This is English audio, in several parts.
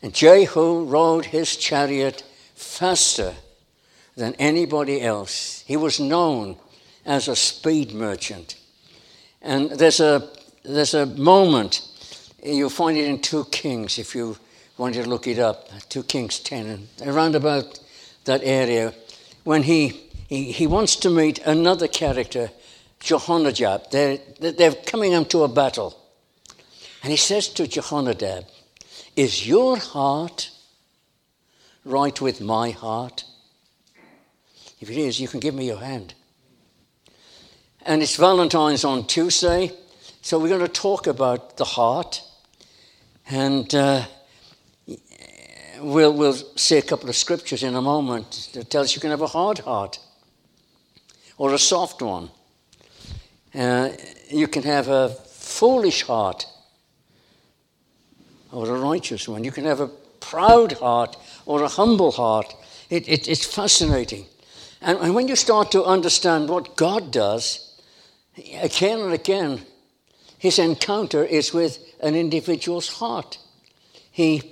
And Jehu rode his chariot faster than anybody else. He was known as a speed merchant. And there's a moment, you'll find it in 2 Kings if you want to look it up, 2 Kings 10, and around about that area, when he wants to meet another character, Jehonadab. They're coming into a battle. And he says to Jehonadab, "Is your heart right with my heart? If it is, you can give me your hand." And it's Valentine's on Tuesday, so we're going to talk about the heart. And we'll see a couple of scriptures in a moment that tells you can have a hard heart or a soft one. You can have a foolish heart or a righteous one. You can have a proud heart or a humble heart. It's fascinating. And when you start to understand what God does, again and again, his encounter is with an individual's heart. He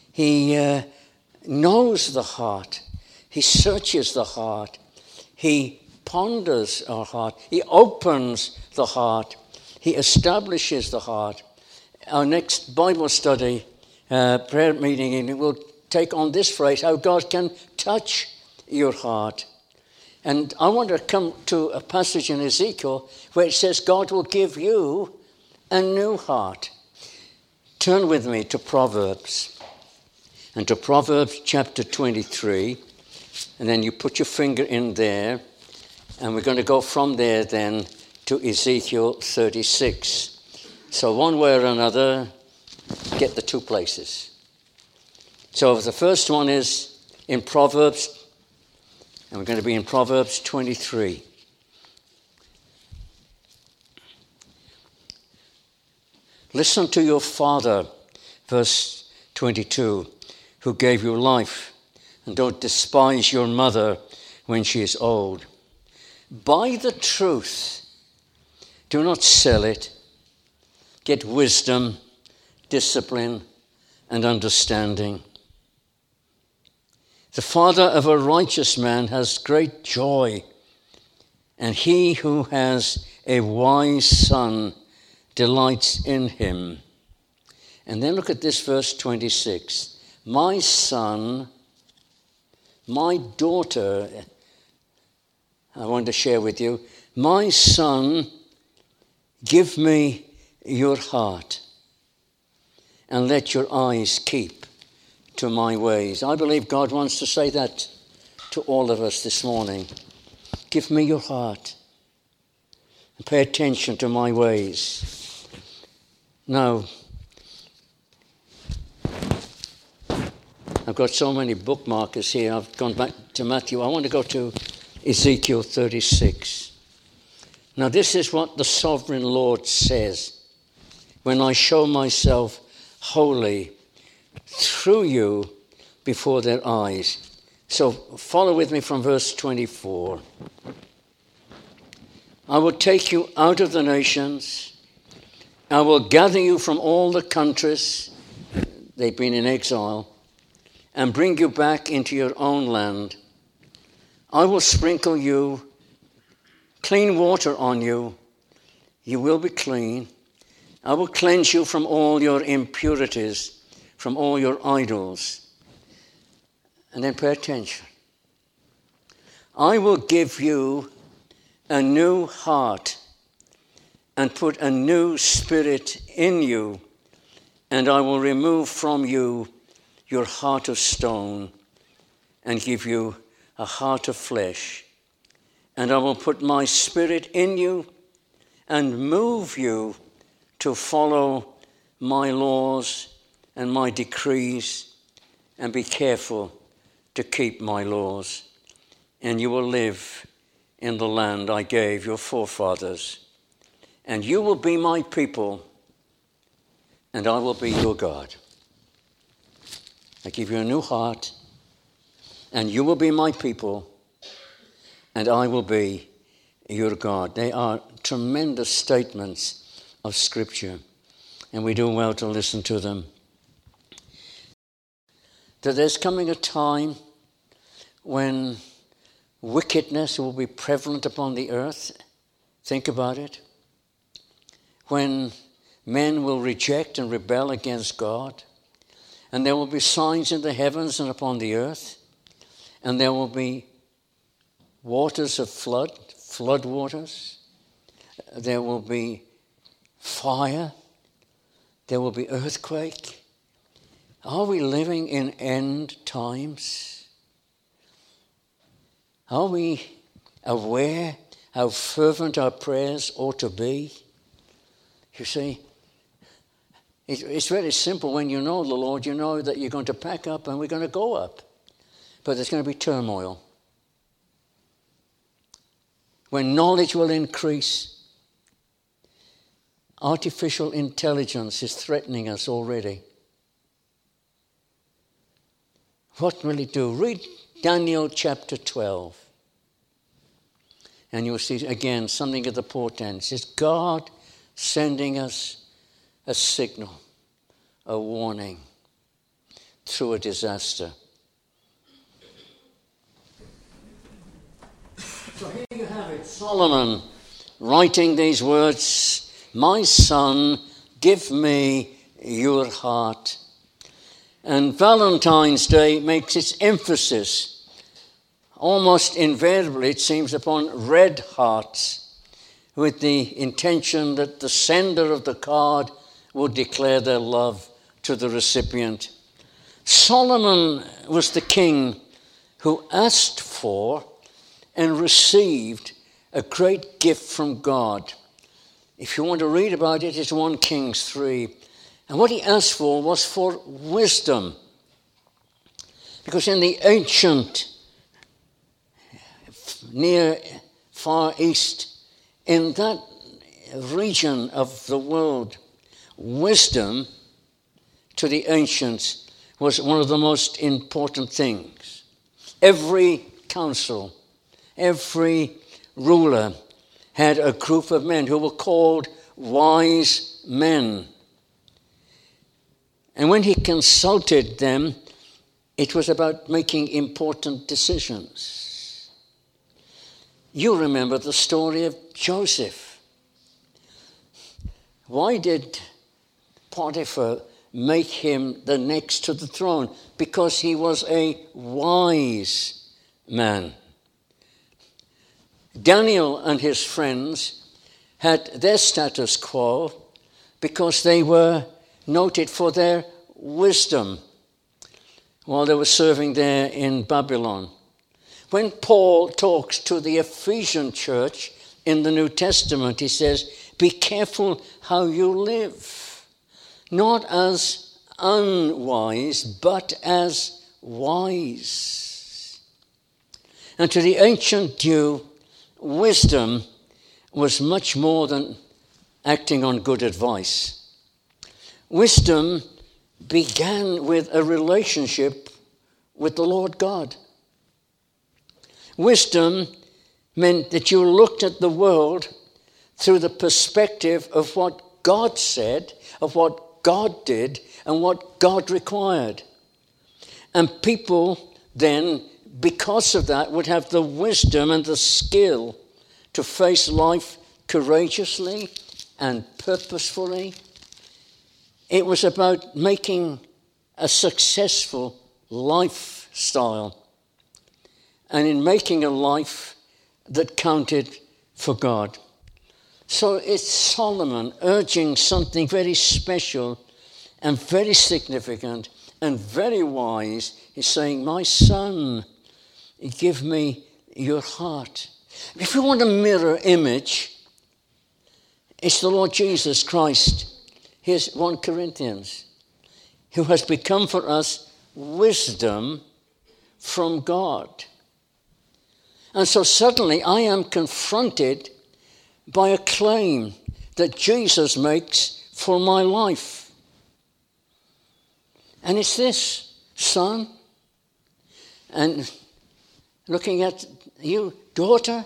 knows the heart. He searches the heart. He ponders our heart. He opens the heart. He establishes the heart. Our next Bible study, prayer meeting, will take on this phrase, how God can touch your heart. And I want to come to a passage in Ezekiel where it says God will give you a new heart. Turn with me to Proverbs. And to Proverbs chapter 23. And then you put your finger in there. And we're going to go from there then to Ezekiel 36. So one way or another, get the 2 places. So the first one is in Proverbs. And we're going to be in Proverbs 23. Listen to your father, verse 22, who gave you life, and don't despise your mother when she is old. Buy the truth, do not sell it. Get wisdom, discipline, and understanding. The father of a righteous man has great joy, and he who has a wise son delights in him. And then look at this verse 26. My son, my daughter, I want to share with you, my son, give me your heart, and let your eyes keep to my ways. I believe God wants to say that to all of us this morning. Give me your heart and pay attention to my ways. Now, I've got so many bookmarkers here. I've gone back to Matthew. I want to go to Ezekiel 36. Now, this is what the sovereign Lord says. When I show myself holy through you before their eyes. So follow with me from verse 24. I will take you out of the nations. I will gather you from all the countries. They've been in exile. And bring you back into your own land. I will sprinkle you clean water on you. You will be clean. I will cleanse you from all your impurities, from all your idols. And then pay attention. I will give you a new heart and put a new spirit in you, and I will remove from you your heart of stone and give you a heart of flesh. And I will put my spirit in you and move you to follow my laws and my decrees, and be careful to keep my laws. And you will live in the land I gave your forefathers. And you will be my people, and I will be your God. I give you a new heart, and you will be my people, and I will be your God. They are tremendous statements of Scripture, and we do well to listen to them. that there's coming a time when wickedness will be prevalent upon the earth. Think about it. When men will reject and rebel against God, and there will be signs in the heavens and upon the earth, and there will be waters of flood waters. There will be fire. There will be earthquake. Are we living in end times? Are we aware how fervent our prayers ought to be? You see, it's very simple. When you know the Lord, you know that you're going to pack up and we're going to go up. But there's going to be turmoil. When knowledge will increase, artificial intelligence is threatening us already. What will it do? Read Daniel chapter 12. And you'll see again something of the portents. It's God sending us a signal, a warning through a disaster. So here you have it, Solomon writing these words, "My son, give me your heart." And Valentine's Day makes its emphasis, almost invariably it seems, upon red hearts, with the intention that the sender of the card will declare their love to the recipient. Solomon was the king who asked for and received a great gift from God. If you want to read about it, it's 1 Kings 3. And what he asked for was for wisdom. Because in the ancient, near Far East, in that region of the world, wisdom to the ancients was one of the most important things. Every council, every ruler had a group of men who were called wise men. And when he consulted them, it was about making important decisions. You remember the story of Joseph. Why did Potiphar make him the next to the throne? Because he was a wise man. Daniel and his friends had their status quo because they were noted for their wisdom while they were serving there in Babylon. When Paul talks to the Ephesian church in the New Testament, he says, "Be careful how you live, not as unwise, but as wise." And to the ancient Jew, wisdom was much more than acting on good advice. Wisdom began with a relationship with the Lord God. Wisdom meant that you looked at the world through the perspective of what God said, of what God did, and what God required. And people then, because of that, would have the wisdom and the skill to face life courageously and purposefully. It was about making a successful lifestyle, and in making a life that counted for God. So it's Solomon urging something very special and very significant and very wise. He's saying, "My son, give me your heart." If you want a mirror image, it's the Lord Jesus Christ. Here's 1 Corinthians, who has become for us wisdom from God. And so suddenly I am confronted by a claim that Jesus makes for my life. And it's this, son, and looking at you, daughter,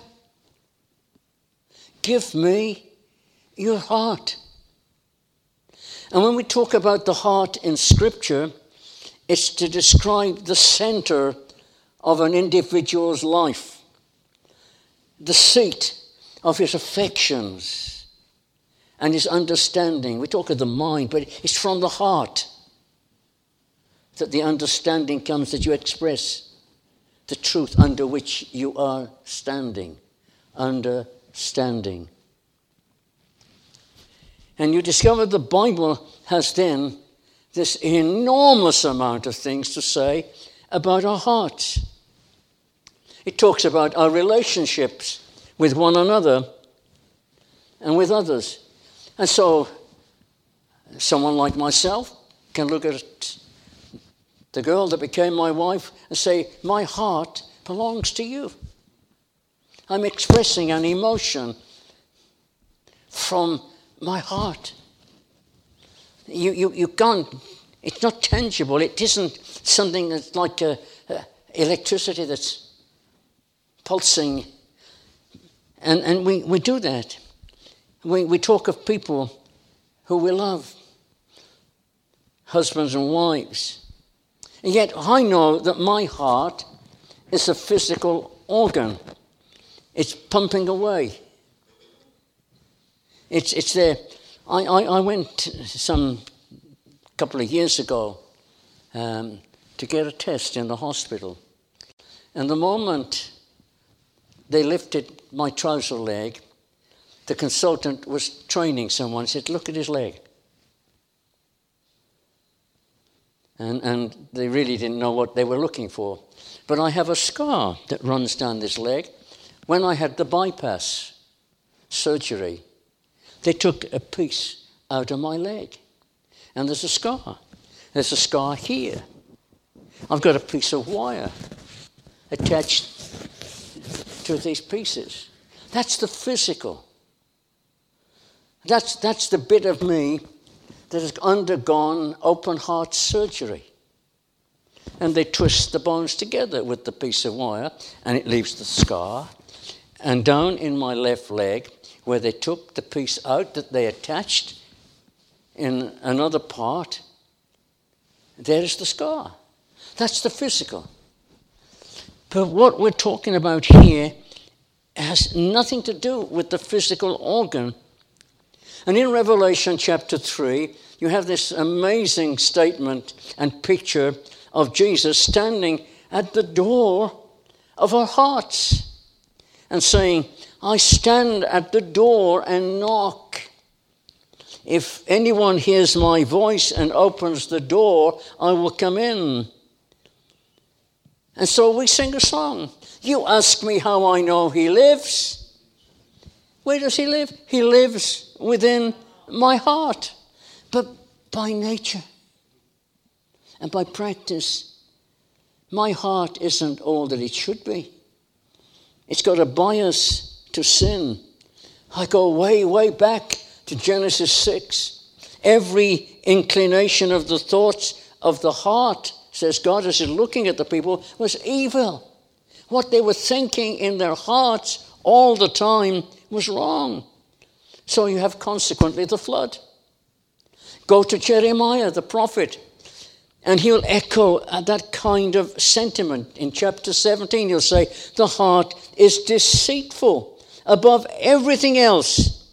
give me your heart. And when we talk about the heart in Scripture, It's to describe the center of an individual's life, the seat of his affections and his understanding. We talk of the mind, but it's from the heart that the understanding comes, that you express the truth under which you are standing. Understanding. And you discover the Bible has then this enormous amount of things to say about our hearts. It talks about our relationships with one another and with others. And so someone like myself can look at the girl that became my wife and say, my heart belongs to you. I'm expressing an emotion from my heart. You can't, it's not tangible. It isn't something that's like electricity that's pulsing. And we do that. We talk of people who we love, husbands and wives. And yet I know that my heart is a physical organ. It's pumping away. It's there. I went some couple of years ago to get a test in the hospital. And the moment they lifted my trouser leg, the consultant was training someone. He said, look at his leg. And they really didn't know what they were looking for. But I have a scar that runs down this leg. When I had the bypass surgery, they took a piece out of my leg. And there's a scar. There's a scar here. I've got a piece of wire attached to these pieces. That's the physical. That's the bit of me that has undergone open heart surgery. And they twist the bones together with the piece of wire, and it leaves the scar. And down in my left leg, where they took the piece out that they attached in another part, there's the scar. That's the physical. But what we're talking about here has nothing to do with the physical organ. And in Revelation chapter 3, you have this amazing statement and picture of Jesus standing at the door of our hearts and saying, I stand at the door and knock. If anyone hears my voice and opens the door, I will come in. And so we sing a song. You ask me how I know he lives. Where does he live? He lives within my heart. But by nature and by practice, my heart isn't all that it should be. It's got a bias to sin. I go way, way back to Genesis 6. Every inclination of the thoughts of the heart, says God, as he's looking at the people, was evil. What they were thinking in their hearts all the time was wrong. So you have consequently the flood. Go to Jeremiah, the prophet, and he'll echo that kind of sentiment. In chapter 17, he'll say, the heart is deceitful above everything else.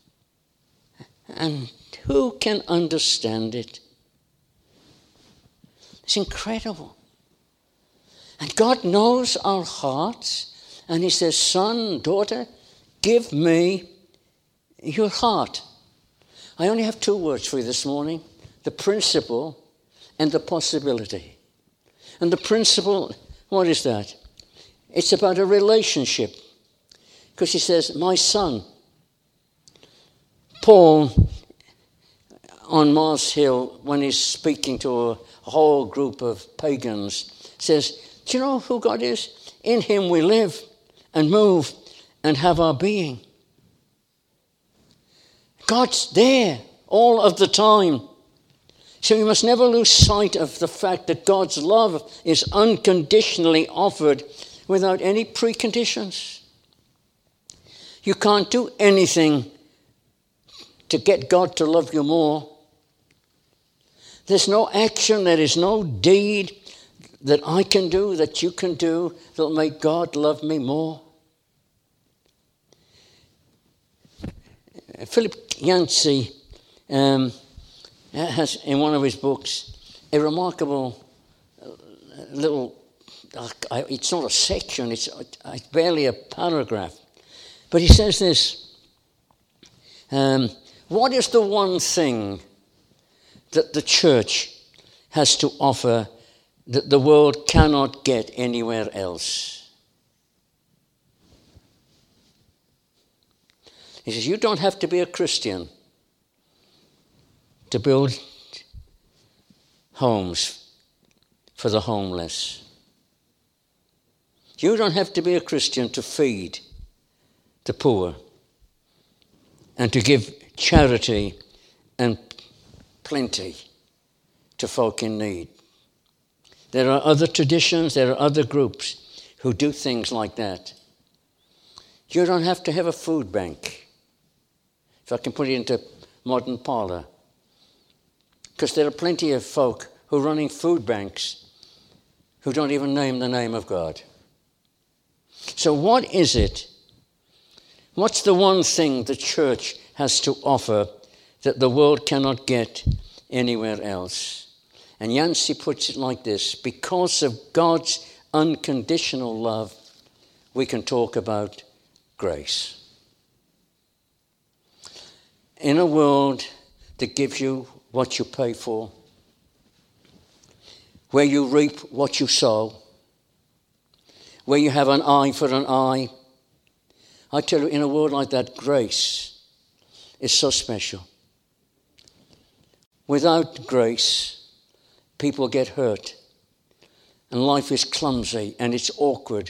And who can understand it? It's incredible. And God knows our hearts, and he says, son, daughter, give me your heart. I only have 2 words for you this morning, the principle and the possibility. And the principle, what is that? It's about a relationship. Because he says, my son. Paul, on Mars Hill, when he's speaking to a whole group of pagans, says, do you know who God is? In him we live and move and have our being. God's there all of the time. So we must never lose sight of the fact that God's love is unconditionally offered without any preconditions. You can't do anything to get God to love you more. There's no action, there is no deed that I can do, that you can do, that'll make God love me more. Philip Yancey has, in one of his books, a remarkable little, it's not a section, it's barely a paragraph. But he says this, what is the one thing that the church has to offer that the world cannot get anywhere else? He says, you don't have to be a Christian to build homes for the homeless. You don't have to be a Christian to feed the poor and to give charity and plenty to folk in need. There are other traditions, there are other groups who do things like that. You don't have to have a food bank, if I can put it into modern parlour, because there are plenty of folk who are running food banks who don't even name the name of God. So what is it? What's the one thing the church has to offer that the world cannot get anywhere else? And Yancey puts it like this: because of God's unconditional love, we can talk about grace. In a world that gives you what you pay for, where you reap what you sow, where you have an eye for an eye, I tell you, in a world like that, grace is so special. Without grace, people get hurt, and life is clumsy and it's awkward.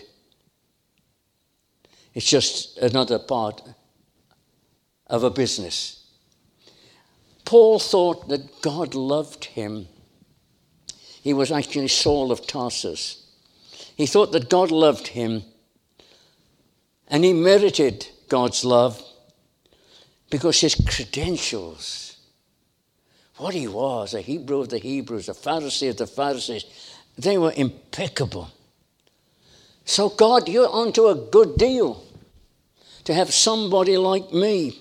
It's just another part of a business. Paul thought that God loved him. He was actually Saul of Tarsus. He thought that God loved him, and he merited God's love because his credentials, what he was, a Hebrew of the Hebrews, a Pharisee of the Pharisees, they were impeccable. So God, you're onto a good deal to have somebody like me.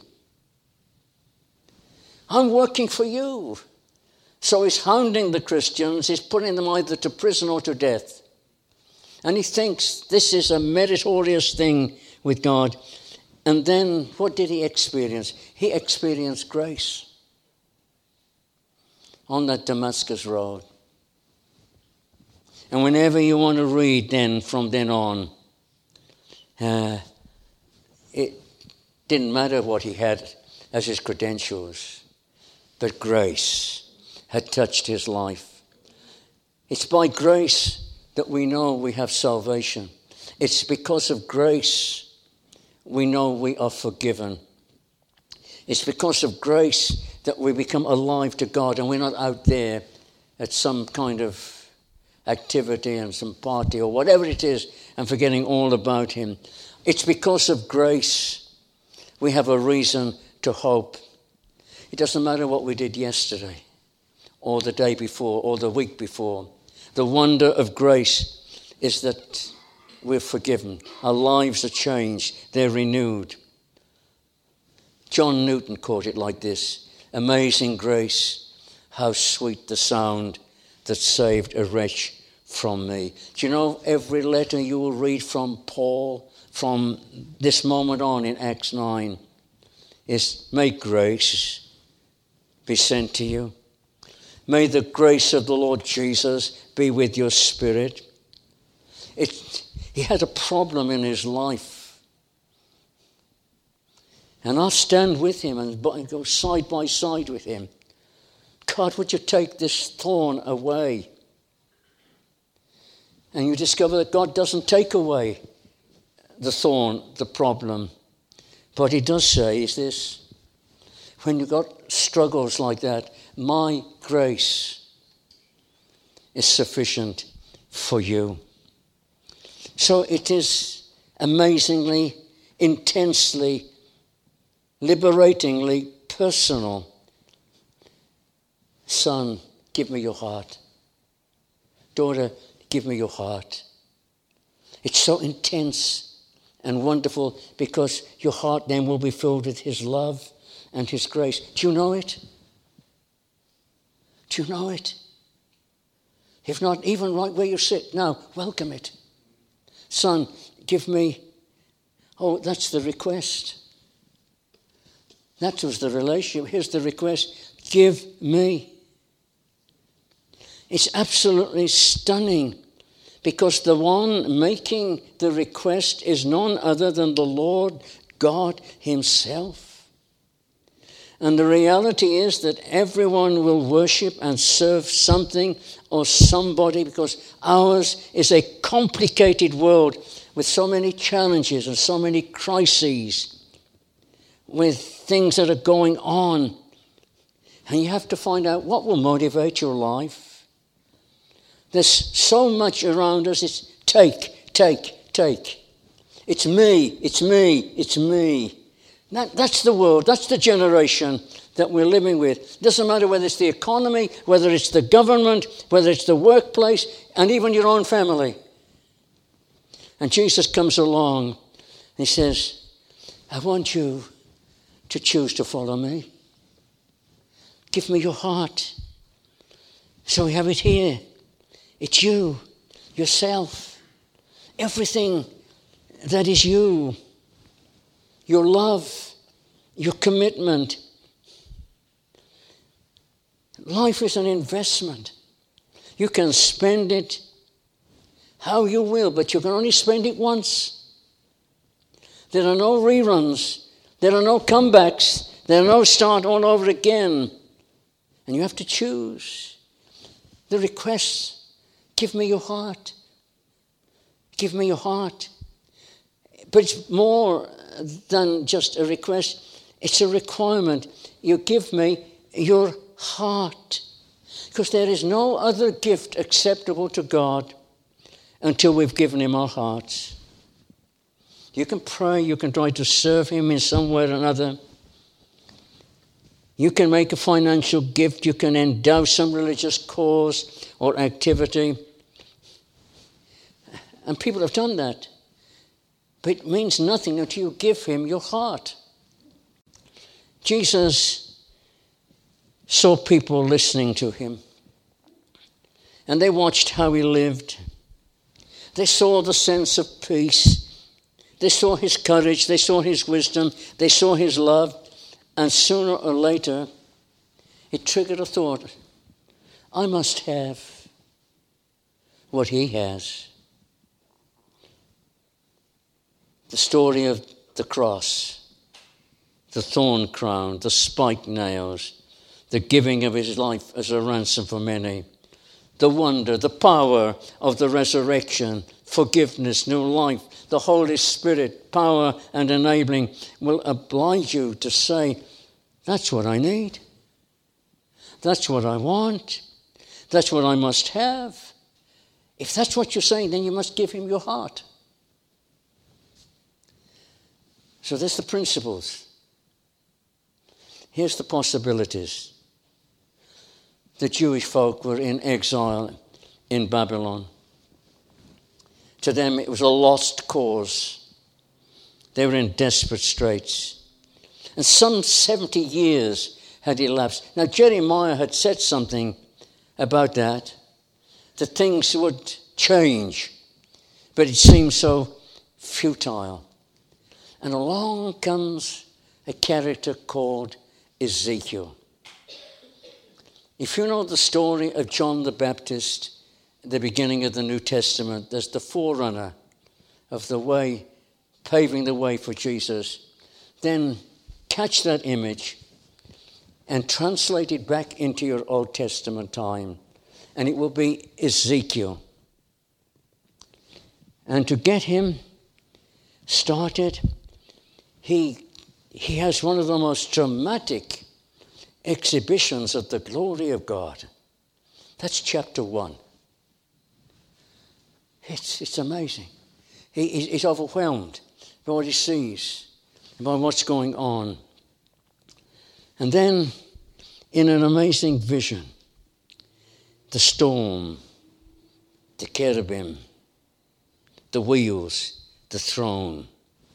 I'm working for you. So he's hounding the Christians, he's putting them either to prison or to death. And he thinks this is a meritorious thing with God. And then what did he experience? He experienced grace on that Damascus road. And whenever you want to read then, from then on, it didn't matter what he had as his credentials, but grace had touched his life. It's by grace that we know we have salvation. It's because of grace we know we are forgiven. It's because of grace that we become alive to God and we're not out there at some kind of activity and some party or whatever it is and forgetting all about him. It's because of grace we have a reason to hope. It doesn't matter what we did yesterday or the day before or the week before. The wonder of grace is that we're forgiven. Our lives are changed. They're renewed. John Newton called it like this: amazing grace, how sweet the sound that saved a wretch from me. Do you know every letter you will read from Paul from this moment on in Acts 9 is, may grace be sent to you. May the grace of the Lord Jesus be with your spirit. He had a problem in his life. And I'll stand with him and go side by side with him. God, would you take this thorn away? And you discover that God doesn't take away the thorn, the problem. But he does say is this: when you've got struggles like that, my grace is sufficient for you. So it is amazingly, intensely, liberatingly personal. Son, give me your heart. Daughter, give me your heart. It's so intense and wonderful because your heart then will be filled with his love and his grace. Do you know it? Do you know it? If not, even right where you sit now, welcome it. Son, give me. Oh, that's the request. That was the relationship. Here's the request. Give me. It's absolutely stunning because the one making the request is none other than the Lord God himself. And the reality is that everyone will worship and serve something or somebody because ours is a complicated world with so many challenges and so many crises, with things that are going on. And you have to find out what will motivate your life. There's so much around us. It's take, take, take. It's me, it's me, it's me. That's the world, that's the generation that we're living with. It doesn't matter whether it's the economy, whether it's the government, whether it's the workplace, and even your own family. And Jesus comes along and he says, I want you to choose to follow me. Give me your heart. So we have it here. It's you, yourself, everything that is you, your love, your commitment. Life is an investment. You can spend it how you will, but you can only spend it once. There are no reruns. There are no comebacks. There are no start all over again. And you have to choose. The request, give me your heart. Give me your heart. But it's more than just a request. It's a requirement. You give me your heart. Because there is no other gift acceptable to God until we've given him our hearts. You can pray, you can try to serve him in some way or another. You can make a financial gift, you can endow some religious cause or activity. And people have done that. But it means nothing until you give him your heart. Jesus saw people listening to him. And they watched how he lived. They saw the sense of peace. They saw his courage. They saw his wisdom. They saw his love. And sooner or later, it triggered a thought. I must have what he has. The story of the cross, the thorn crown, the spiked nails, the giving of his life as a ransom for many, the wonder, the power of the resurrection, forgiveness, new life, the Holy Spirit, power and enabling will oblige you to say, that's what I need. That's what I want. That's what I must have. If that's what you're saying, then you must give him your heart. So there's the principles. Here's the possibilities. The Jewish folk were in exile in Babylon. To them, it was a lost cause. They were in desperate straits. And some 70 years had elapsed. Now, Jeremiah had said something about that things would change. But it seemed so futile. And along comes a character called Ezekiel. If you know the story of John the Baptist at the beginning of the New Testament, there's the forerunner of the way, paving the way for Jesus. Then catch that image and translate it back into your Old Testament time. And it will be Ezekiel. And to get him started, he has one of the most dramatic exhibitions of the glory of God. That's chapter 1. It's amazing. He's overwhelmed by what he sees, by what's going on. And then, in an amazing vision, the storm, the cherubim, the wheels, the throne.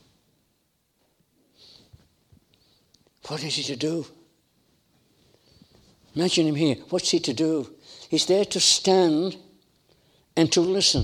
What is he to do? Imagine him here. What's he to do? He's there to stand and to listen.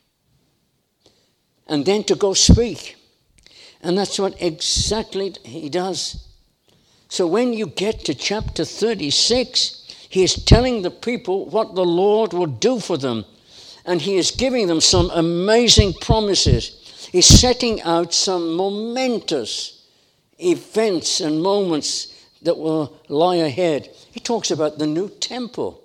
And then to go speak. And that's what exactly he does. So when you get to chapter 36, he is telling the people what the Lord will do for them. And he is giving them some amazing promises. He's setting out some momentous events and moments that will lie ahead. He talks about the new temple.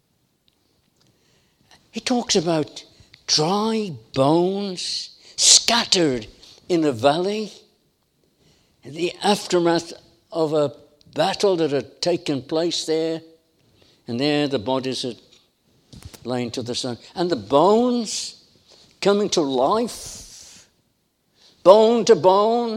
He talks about dry bones scattered in a valley, the aftermath of a battle that had taken place there, and there the bodies had lain to the sun, and the bones coming to life, bone to bone,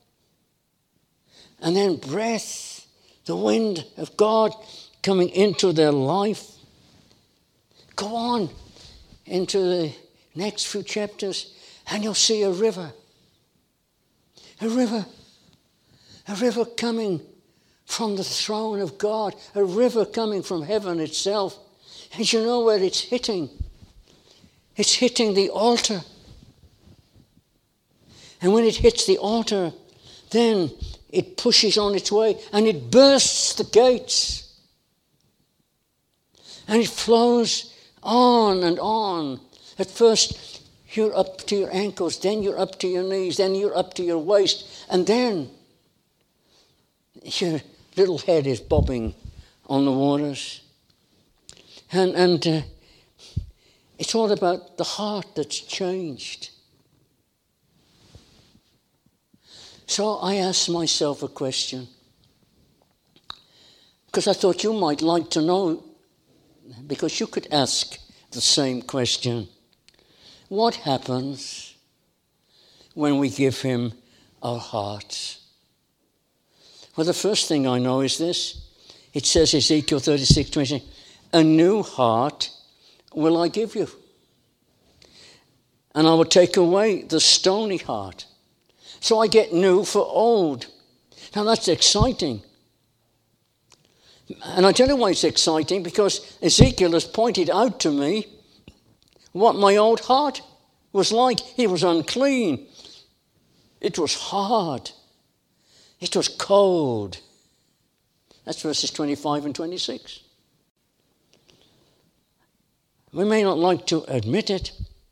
and then breath, the wind of God coming into their life. Go on into the next few chapters and you'll see a river coming from the throne of God, a river coming from heaven itself. And you know where it's hitting? It's hitting the altar. And when it hits the altar, then it pushes on its way and it bursts the gates. And it flows on and on. At first, you're up to your ankles, then you're up to your knees, then you're up to your waist, and then your little head is bobbing on the waters. And it's all about the heart that's changed. So I asked myself a question, because I thought you might like to know, because you could ask the same question. What happens when we give him our hearts? Well, the first thing I know is this. It says, Ezekiel 36:20, a new heart will I give you, and I will take away the stony heart. So I get new for old. Now that's exciting. And I tell you why it's exciting, because Ezekiel has pointed out to me what my old heart was like. It was unclean. It was hard. It was cold. That's verses 25 and 26. We may not like to admit it,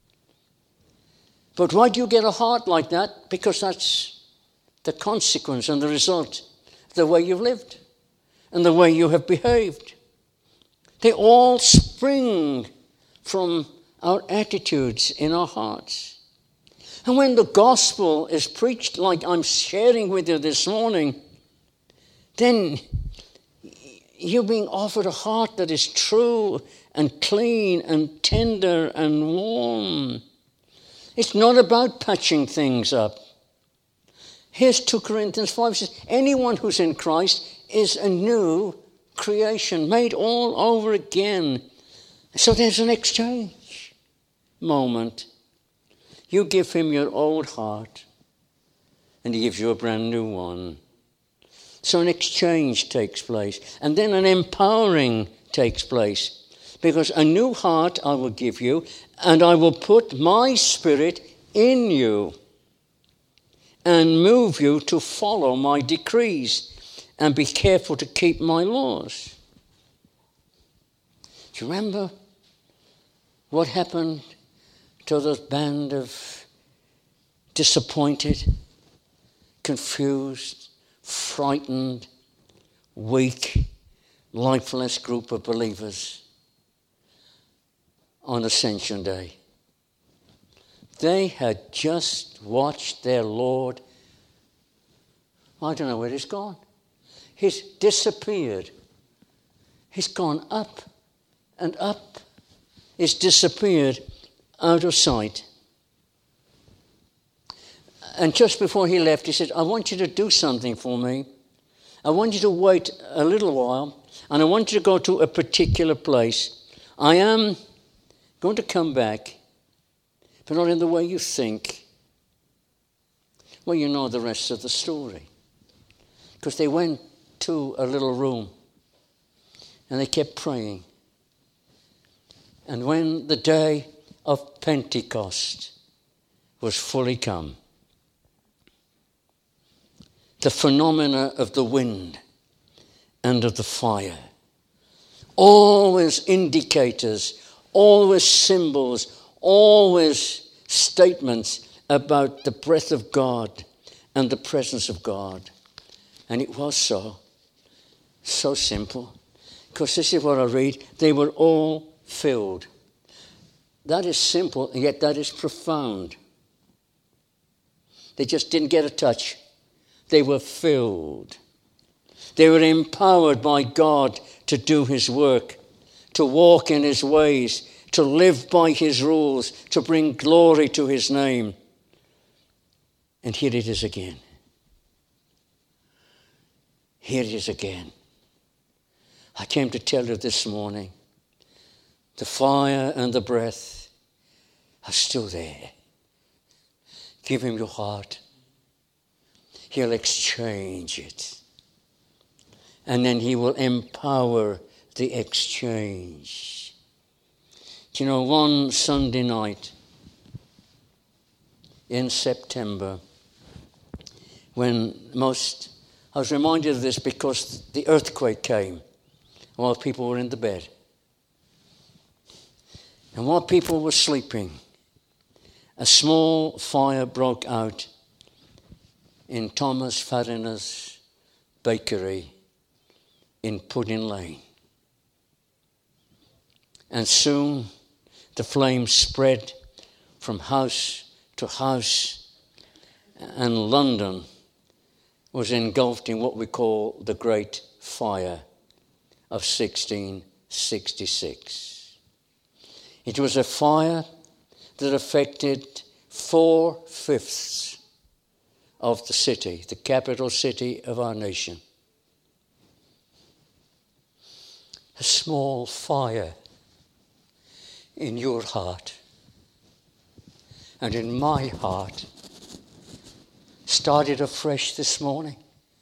but why do you get a heart like that? Because that's the consequence and the result of the way you've lived and the way you have behaved. They all spring from our attitudes in our hearts. And when the gospel is preached like I'm sharing with you this morning, then you're being offered a heart that is true and clean and tender and warm. It's not about patching things up. Here's 2 Corinthians 5 says, anyone who's in Christ is a new creation, made all over again. So there's an exchange moment. You give him your old heart and he gives you a brand new one. So an exchange takes place, and then an empowering takes place, because a new heart I will give you, and I will put my spirit in you and move you to follow my decrees and be careful to keep my laws. Do you remember what happened to this band of disappointed, confused, frightened, weak, lifeless group of believers on Ascension Day? They had just watched their Lord. I don't know where he's gone. He's disappeared. He's gone up and up. He's disappeared out of sight. And just before he left, he said, I want you to do something for me. I want you to wait a little while, and I want you to go to a particular place. I am going to come back, but not in the way you think. Well, you know the rest of the story. Because they went to a little room and they kept praying. And when the day of Pentecost was fully come, the phenomena of the wind and of the fire, always indicators, always symbols, always statements about the breath of God and the presence of God. And it was so simple. Because this is what I read. They were all filled. That is simple, and yet that is profound. They just didn't get a touch. They were filled. They were empowered by God to do his work, to walk in his ways, to live by his rules, to bring glory to his name. And here it is again. Here it is again. I came to tell you this morning, the fire and the breath are still there. Give him your heart. He'll exchange it. And then he will empower the exchange. Do you know, one Sunday night in September, I was reminded of this because the earthquake came while people were in the bed. And while people were sleeping, a small fire broke out in Thomas Farina's bakery in Pudding Lane. And soon the flames spread from house to house, and London was engulfed in what we call the Great Fire of 1666. It was a fire that affected 4/5 of the city, the capital city of our nation. A small fire in your heart and in my heart started afresh this morning.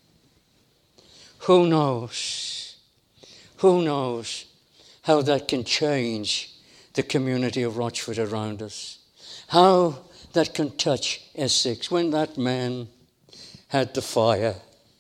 Who knows? Who knows how that can change the community of Rochford around us? How that can touch Essex. When that man had the fire,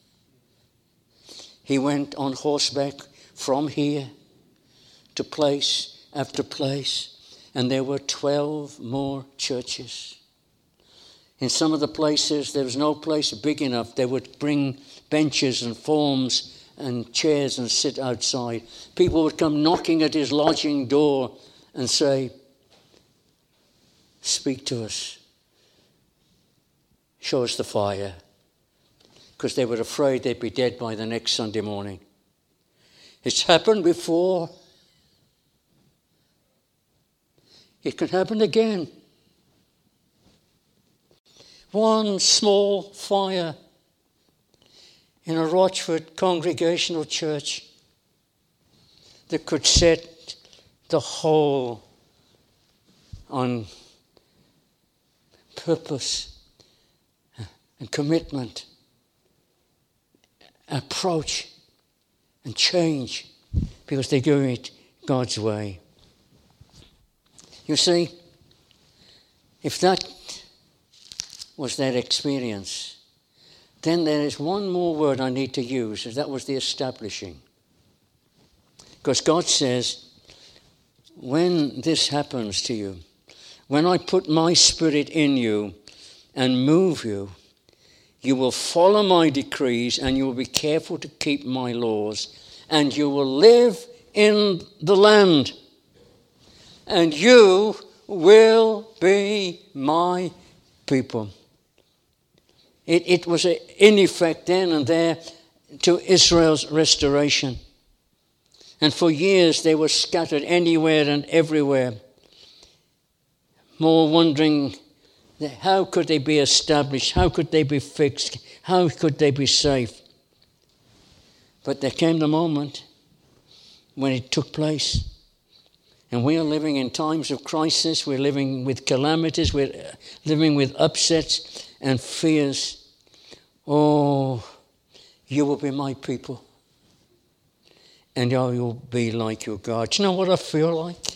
he went on horseback from here to place after place, and there were 12 more churches. In some of the places, there was no place big enough. They would bring benches and forms and chairs and sit outside. People would come knocking at his lodging door and say, "Speak to us. Show us the fire." Because they were afraid they'd be dead by the next Sunday morning. It's happened before. It can happen again. One small fire in a Rochford Congregational Church that could set the whole on purpose and commitment, approach and change, because they do it God's way. You see, if that was their experience, then there is one more word I need to use, and that was the establishing. Because God says, when this happens to you, when I put my spirit in you and move you, you will follow my decrees and you will be careful to keep my laws, and you will live in the land, and you will be my people. It was in effect then and there to Israel's restoration. And for years they were scattered anywhere and everywhere, more wondering how could they be established, how could they be fixed, how could they be safe. But there came the moment when it took place. And we are living in times of crisis. We're living with calamities. We're living with upsets and fears. Oh, you will be my people. And I will be like your God. Do you know what I feel like?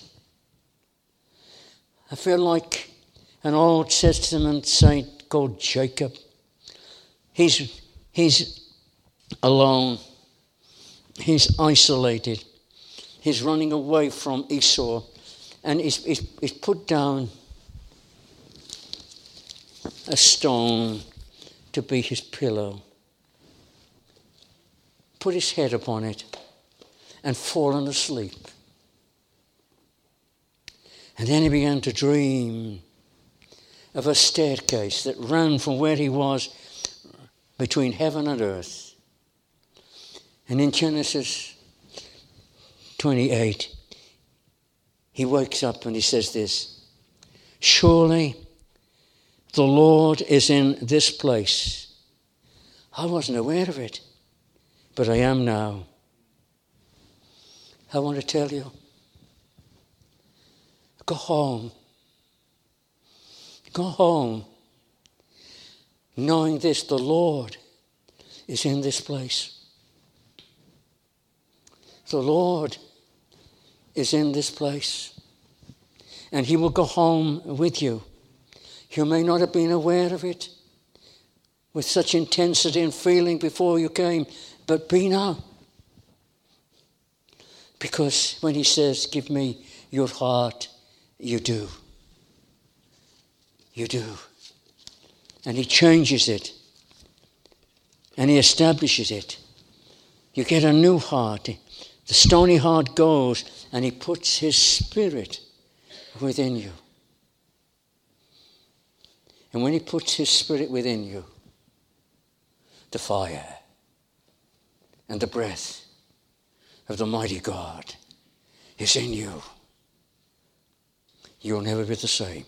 I feel like an Old Testament saint called Jacob. He's alone. He's isolated. He's running away from Esau. And he's put down a stone to be his pillow. Put his head upon it and fallen asleep. And then he began to dream of a staircase that ran from where he was between heaven and earth. And in Genesis 28, he wakes up and he says this, surely the Lord is in this place. I wasn't aware of it, but I am now. I want to tell you, go home. Go home knowing this, the Lord is in this place. The Lord is in this place. And he will go home with you. You may not have been aware of it with such intensity and feeling before you came, but be now. Because when he says, give me your heart, you do. You do. And he changes it. And he establishes it. You get a new heart. The stony heart goes and he puts his spirit within you. And when he puts his spirit within you, the fire and the breath of the mighty God is in you. You'll never be the same.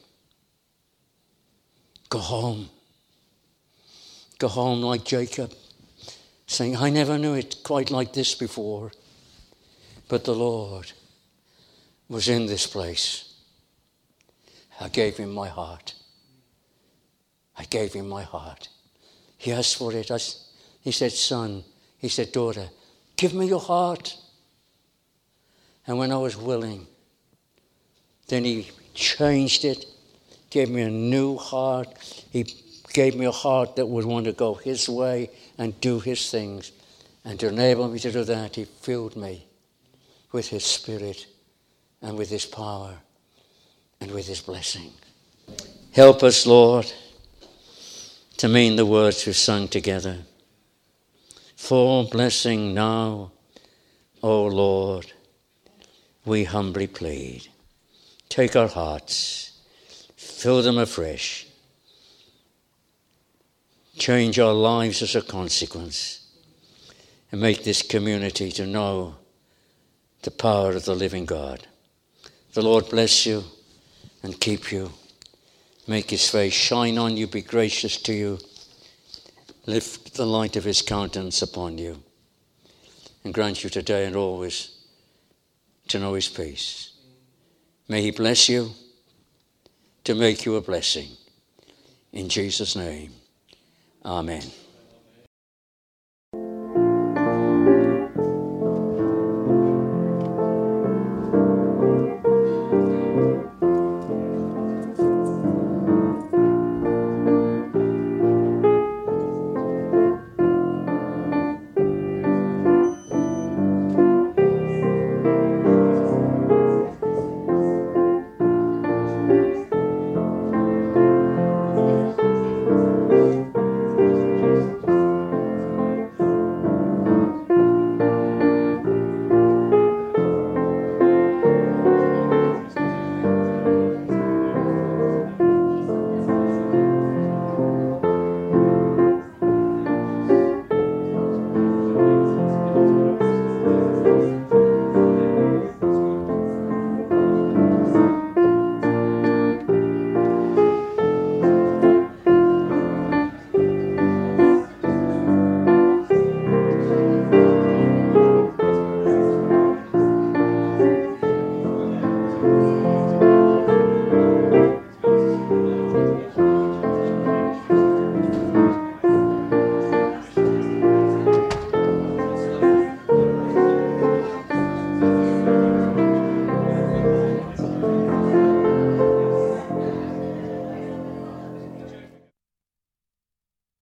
Go home. Go home like Jacob, saying, I never knew it quite like this before, but the Lord was in this place. I gave him my heart. I gave him my heart. He asked for it. He said, son, he said, daughter, give me your heart. And when I was willing, then he changed it, gave me a new heart. He gave me a heart that would want to go his way and do his things. And to enable me to do that, he filled me with his spirit and with his power and with his blessing. Help us, Lord, to mean the words we've sung together. For blessing now, O Lord, we humbly plead. Take our hearts, fill them afresh. Change our lives as a consequence and make this community to know the power of the living God. The Lord bless you and keep you. Make his face shine on you, be gracious to you. Lift the light of his countenance upon you and grant you today and always to know his peace. May he bless you to make you a blessing. In Jesus' name. Amen.